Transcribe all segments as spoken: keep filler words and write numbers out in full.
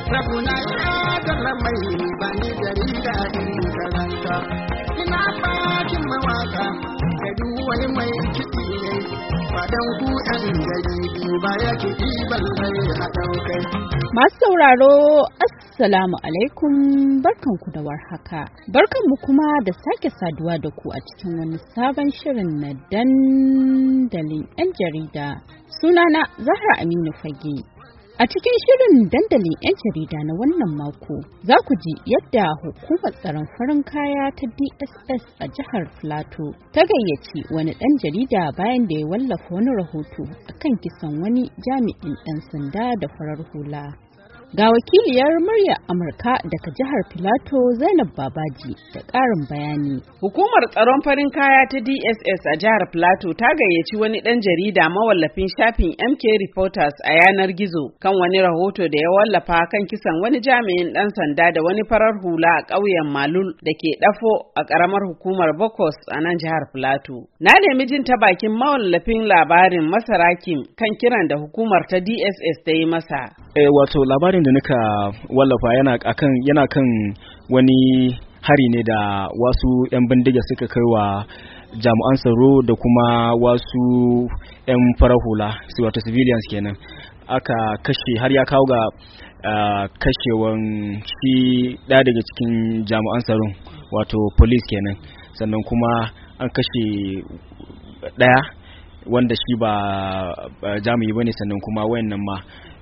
Rabuna ya dalla mai ba ni jarida in karanta. Ina bakin mawaka da duk wani mai kiɗi ne. Fadan ku ɗan jaridu ba ya kiɗi balle a ɗaukai. Masu sauraro, Assalamu alaikum, barkanku da warhaka. Barkanmu kuma da sake saduwa da ku a cikin wani sabon shirin na dandalin 'yan jarida. Sunana Zahra Aminu Fage. A cikin shirin dandalin 'yan jarida na wannan mako, za ku ji yadda hukumar tsaron farin kaya ta D S S a jihar Filato ta gayyaci wani ɗan jarida bayan da ya wallafa wani rahoto akan kisan wani jami'in ɗan sanda da farar hula. Ga wakiliyar muryar Amurka daga jihar Filato Zainab Babaji da ƙarin bayani. Hukumar tsaron farin kaya ta D S S a jihar Filato ta gayyaci wani ɗan jarida mawallafin shafin M K Reporters a yanar gizo kan wani rahoto da ya wallafa kan kisan wani jami'in ɗan sanda da wani farar hula a ƙauyen Malul da ke Dafo a ƙaramar hukumar Bokos a nan jihar Filato. Na nemi jin ta bakin mawallafin labarin Masarakin kan kiran da hukumar ta D S S ta yi masa. Eh, wato labarin da nika wallafa yana akan yana kan wani hari ne da wasu 'yan bindiga suka kai wa jami'an tsaro da kuma wasu 'yan farar hula, su wato civilians kenan. Aka kashe har ya kawo ga uh, kashewan shi ɗaya daga cikin jami'an tsaron, wato police kenan. Sannan kuma an kashe ɗaya wanda shi ba jami'i bane, sannan kuma wayannan ma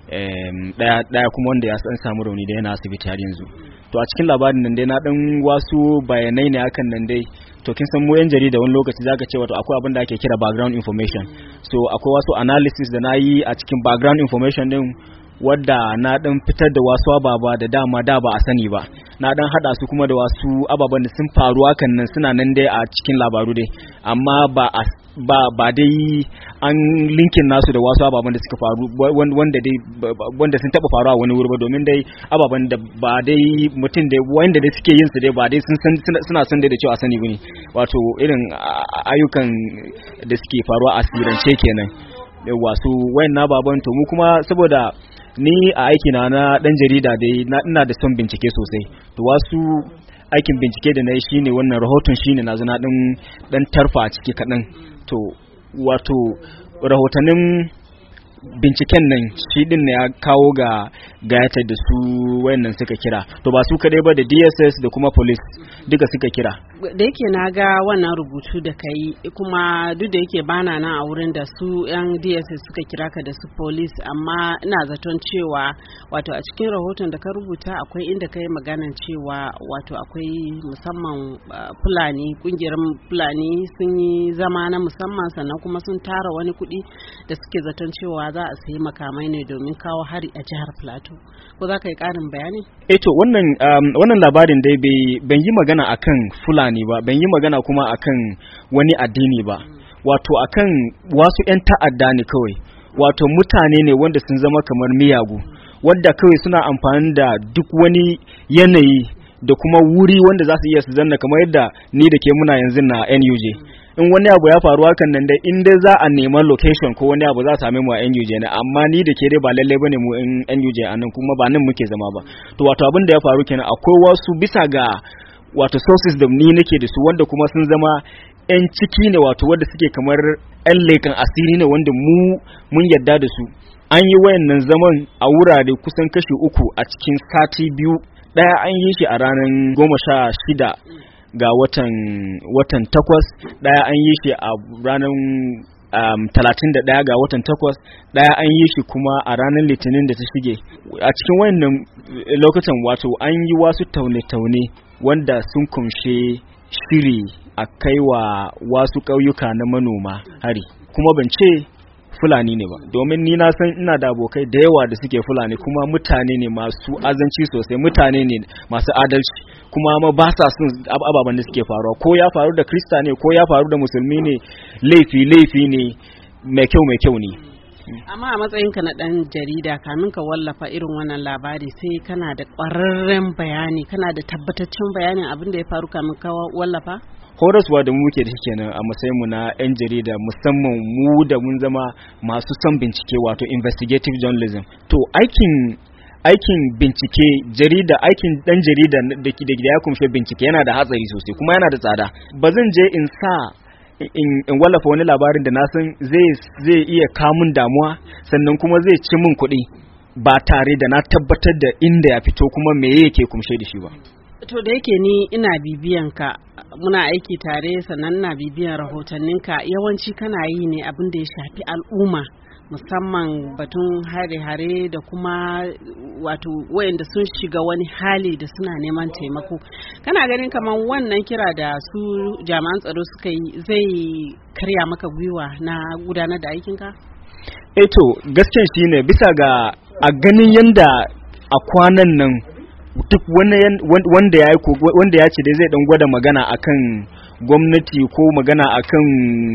daya daya kuma wanda ya san samu rauni da yana asibiti har yanzu. To a cikin labarin nan dai na dan wasu bayanai ne akan nan dai. To kin san mu yan jarida wani lokaci zaka ce wato akwai abin da ake kira background information. So akwai wasu analysis da nayi a cikin background information din wadda na dan fitar da wasu ababa da dama da ba a sani ba. Na dan hada su kuma da wasu ababan da sun faru hakan nan suna nan dai a cikin labaru dai, amma ba a, ba ba dai an linkin nasu da wasu ababan da suka faru wanda dai wanda sun taba faruwa wani wuri ba, domin dai ababan da ba dai mutum dai wanda dai suke yin su dai ba dai sun san suna san dai da cewa sani bane, wato irin ayyukan da suke faruwa a sirrance kenan. Wasu wayan baban to mu kuma saboda ni a aiki na na dan jarida dai na ina da son bincike sosai, to wasu aikin bincike da nayi shine wannan rahoton shine na zo na dan dan tarfa a ciki kadan. To wato rahotannin binciken nan shi din ne ya kawo ga gayata da su wayannan suka kira. To ba su kadai ba, da D S S da kuma police duka suka kira. Da yake na ga wannan rubutu da kai, kuma duk da yake bana nan a wurin da su yan D S S suka kira ka da su police, amma ina zaton cewa wato a cikin rahoton da ka rubuta akwai inda kai maganan cewa wato akwai musamman uh, Fulani, kungiyar Fulani sun yi zama na musamman, sannan kuma sun tara wani kuɗi da suke zaton cewa za a sayi makamai ne domin kawo hari a jihar Plateau. Ko za ka yi ƙarin bayani? Eh to wannan um, wannan labarin dai bai ban yi magana akan Fulani ba, ban yi magana kuma akan wani addini ba. Wato akan wasu 'yan ta'adda ne kawai. Wato mutane ne wanda sun zama kamar miyagu, wanda kawai suna amfani da duk wani yanayi da kuma wuri wanda za su iya su zanna, kamar yadda ni da ke muna yanzu na N U J. In wani abu ya faru hakan nan dai, in dai za a nema location ko wani abu za a same mu a N U J ne, amma ni da ke dai ba lalle bane mu in N U J anan, kuma ba nan muke zama ba. To wato abin da ya faru kenan, akwai wasu bisa ga wato sources da ni nake da su wanda kuma sun zama yan ciki ne, wato wanda suke kamar yan lekan asiri ne wanda mu mun yadda da su. An yi wayannan zaman a wurare kusan kashi uku a cikin sati biyu. Daya an yi shi a ranar goma sha shida ga watan watan takwas, daya an yi shi a ranar um, talatin da daya ga watan takwas, daya an yi shi kuma a ranar litinin da ta shige. A cikin wayannan lokutan wato an yi wasu taune-taune wanda sun kumshe shiri a kaiwa wasu ƙauyuka na manoma hari. Kuma ban ce Fulani ne ba, domin ni na san ina da abokai da yawa da suke Fulani, kuma mutane ne masu azanci sosai, mutane ne masu adalci, kuma ma ba sa son ababen da suke faruwa, ko ya faru da Krista ne ko ya faru da Musulmi ne, laifi laifi ne, mai kyau mai kyau ne. Amma a matsayinka na ɗan jarida, kamin ka wallafa irin wannan labari sai kana da ƙwararren bayani, kana da tabbataccen bayanin abin da ya faru kamin ka wallafa? Horaswa da mu muke da shi kenan a matsayin mu na 'yan jarida, musamman mu da mun zama masu son bincike, wato investigative journalism. To aikin aikin bincike jarida aikin dan jarida da da ya kumshe bincike yana da hatsari sosai kuma yana da tsada. Ba zan je in sa in, in wallafa wani labarin da na san zai zai iya kamun damuwa sannan kuma zai ci min kuɗi ba tare da na tabbatar da inda ya fito kuma me yake kumshe da shi ba. To da yake ni ina bibiyan ka muna aiki tare sannan ina bibiyan rahotanninka yawanci kana yi ne abin da ya shafi al'umma musamman batun hare-hare da kuma wato wayanda sun shiga wani hali da suna neman taimako. Kana ganin kamar wannan kira da su jami'an tsaro suka yi zai karya maka gwiwa na gudanar da aikinka? Eh to gaskiyan shine bisa ga a ganin yanda a kwanan nan duk wanda ya wanda ya ce dai zai dan gwada magana akan gwamnati ko magana akan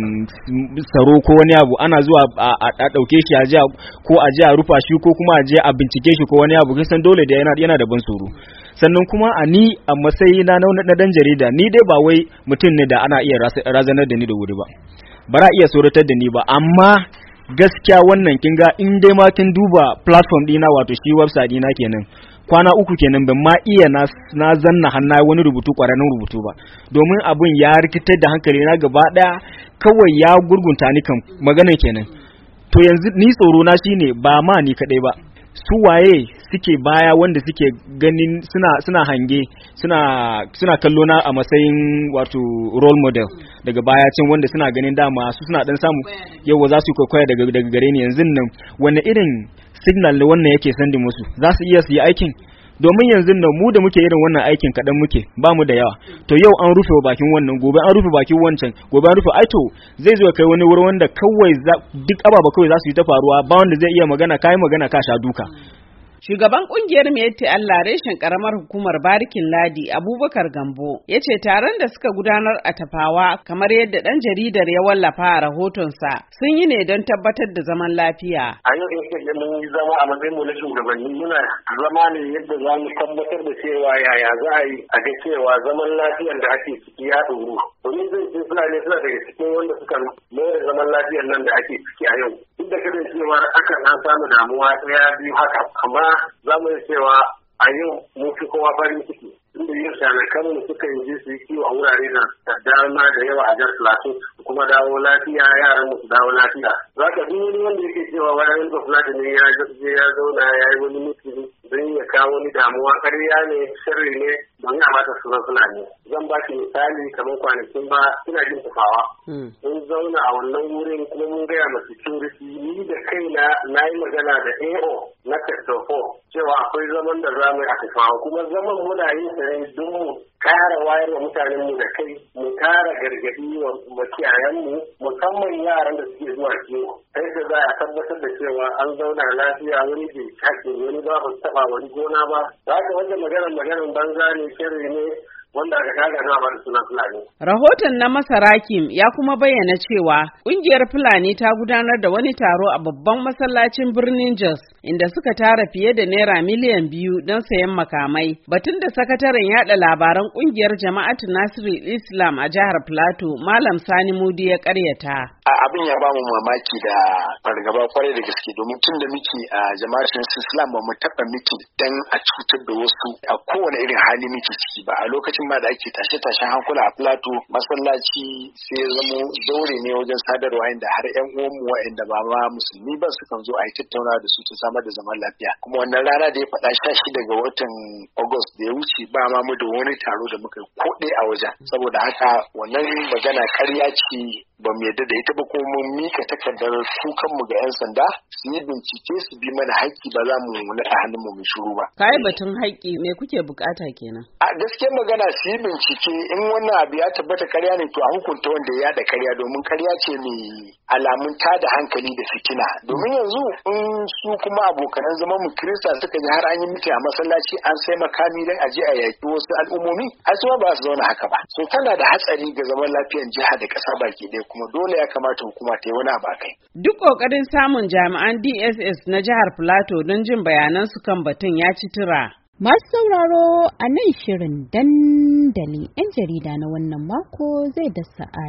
tsaro ko wani abu ana zuwa a dauke shi a jiya ko a jiya a rufa shi ko kuma a je a bincike shi ko wani abu kin san dole da yana yana da ban tsoro. Sannan kuma a ni a matsayi na na dan jarida ni dai ba wai mutum ne da ana iya razanar da ni da wuri ba bara iya tsoratar da ni ba amma gaskiya wannan kin ga in dai ma kin duba platform dina wato shi website dina kenan kwana uku kenan ban ma iya na, na zanna hanna wani rubutu ƙwararren rubutu ba domin abun ya rikitar da hankali na gaba ɗaya kawai ya gurgunta ni kan maganar kenan. To yanzu ni tsoro na shine ba ma ni kadai ba su waye suke baya wanda suke ganin suna suna hange suna suna kallo na a matsayin wato role model daga baya cin wanda suna ganin dama su suna dan samu yawa za su kokoya daga daga gare ni yanzu nan wani irin signal ne wannan yake sandi musu za su iya su yi aikin domin yanzu nan mu da muke irin wannan aikin kadan muke ba mu da yawa to yau an rufe bakin wannan gobe an rufe bakin wancan gobe an rufe ai to zai zo kai wani wurin wanda kawai duk ababa kawai za su yi ta faruwa ba wanda zai iya magana kai magana ka sha duka. Shugaban kungiyar Miyetti Allah reshen karamar hukumar Barikin Ladi Abubakar Gambo ya ce taron da suka gudanar a Tafawa kamar yadda dan jaridar ya wallafa a rahotonsa sun yi ne don tabbatar da zaman lafiya. A yau in kaje mun zama a matsayin mu na shugabanni muna zama ne yadda za mu tabbatar da cewa yaya za a yi a ga cewa zaman lafiyar da ake ciki ya ɗoru. Domin zai ce Fulani suna daga cikin wanda suka more zaman lafiyar nan da ake ciki a yau. Duk da kada cewa akan an samu damuwa ɗaya biyu haka amma za mu yi cewa a yau mun fi kowa farin ciki inda yin shanakan mu suka yi je su yi kiwo a wurare na da dama da yawa a jihar Plateau kuma dawo lafiya yaran mu su dawo lafiya. Za ka duk wani wanda yake cewa wani ba Fulani ne ya je ya zauna ya yi wani mutum don ya kawo wani damuwa ƙarya ne sirri ne don ya mata sunan Fulani. Zan ba ki misali kamar kwanakin ba ina jin Tafawa. Mun zauna a wannan wurin kuma mun gaya ma security ni da kaina na yi magana da A O na Tattafo cewa akwai zaman da za mu yi a Tafawa kuma zaman muna yin sa ne don mu kara wayar wa mutanen mu da kai mu kara gargadi wa makiyayan mu musamman yaran da suke zuwa kiwo sai da za a tabbatar da cewa an zauna lafiya wani bai kake wani ba ba taba wani gona ba za ka wanda maganar maganar banza ne shirri ne wanda aka kaga na da sunan Fulani. Rahoton na Masarakim ya kuma bayyana cewa kungiyar Fulani ta gudanar da wani taro a babban masallacin birnin Jos inda suka tara fiye da naira miliyan biyu don sayan makamai. Batun da sakataren yada labaran kungiyar Jama'atu Nasirul Islam a jihar Plateau Malam Sani Mudi ya karyata. Abin ya bamu mamaki da fargaba kwarai da gaske domin tun da muke a Jama'atu Islam ba mu taɓa miki dan a cutar da wasu a kowane irin hali muke ciki ba a lokacin ma da ake tashe-tashen hankula a Plateau masallaci sai ya zamo zaure ne wajen sadarwa inda har ƴan uwanmu waɗanda ba ma musulmi ba sukan zo a yi tattauna da su ta samar da zaman lafiya kuma wannan rana da ya faɗa sha shida ga watan August da ya wuce ba ma mu da wani taro da muka koɗe a wajen saboda haka wannan magana ƙarya ce ba mu yadda da ita ba kuma mun mika takardar kukan mu ga 'yan sanda su yi bincike su bi mana haƙƙi ba za mu naɗa hannun mu mu shiru ba. Kai batun haƙƙi me kuke bukata kenan? A gaskiyar magana su yi bincike in wannan abu ya tabbata karya ne to a hukunta wanda ya da karya domin karya ce mai alamun tada hankali da fitina domin yanzu in su kuma abokanan zaman mu Kirista suka ji har an yi miti a masallaci an sai makami dan aje a yaƙi wasu al'ummomi ai su ba su zauna haka ba. So tana da hatsari ga zaman lafiyar jiha da ƙasa baki ɗaya kuma dole ya kamata hukuma ta yi wani abu kai. Duk ƙoƙarin samun jami'an D S S na jihar Plateau don jin bayanan su kan batun ya ci tura. Masu sauraro a nan shirin dandalin 'yan jarida na wannan mako zai dasa aya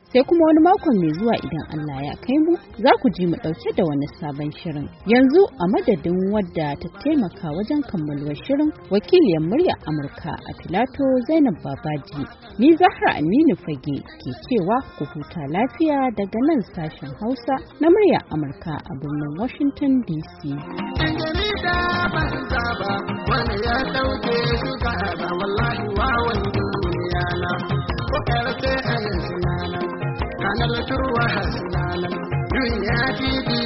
sai kuma wani makon mai zuwa idan Allah ya kai mu za ku ji mu ɗauke da wani sabon shirin. Yanzu a madadin wadda ta taimaka wajen kammaluwar shirin wakiliyar murya Amurka a Filato Zainab Babaji, ni Zahra Aminu Fage ke cewa ku huta lafiya daga nan sashen Hausa na murya Amurka a birnin Washington D C. Wani ya ɗauke shi ka ba wallahi wawan duniya na ko karfe a yanzu na nan kanar turwa hasu na nan duniya